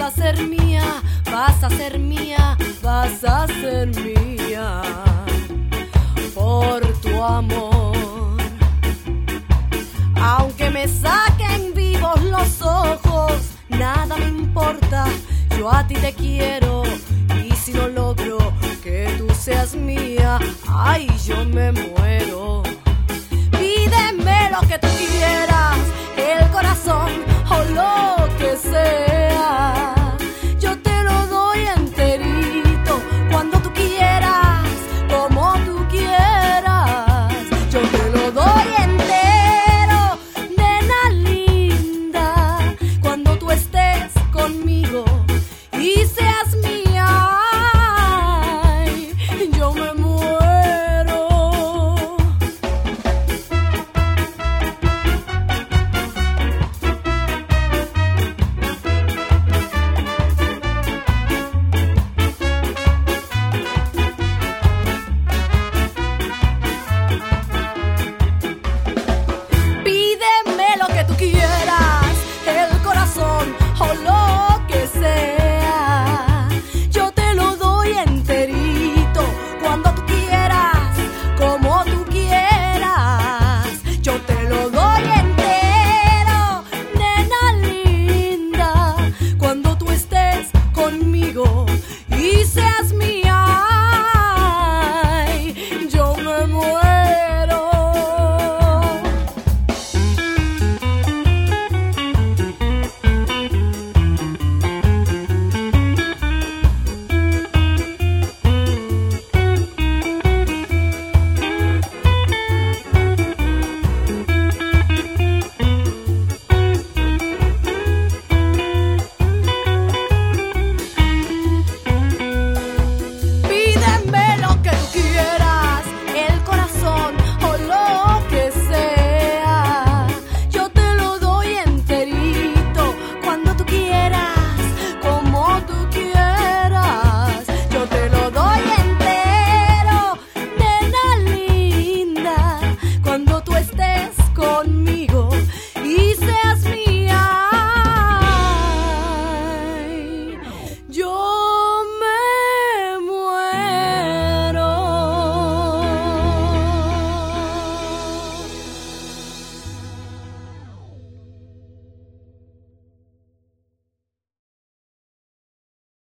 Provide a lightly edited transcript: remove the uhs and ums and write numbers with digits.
a ser mía, vas a ser mía, vas a ser mía por tu amor. Aunque me saquen vivos los ojos, nada me importa, yo a ti te quiero. Y si no logro que tú seas mía, ay, yo me muero. Pídeme lo que tú quieras, el corazón o lo que sea.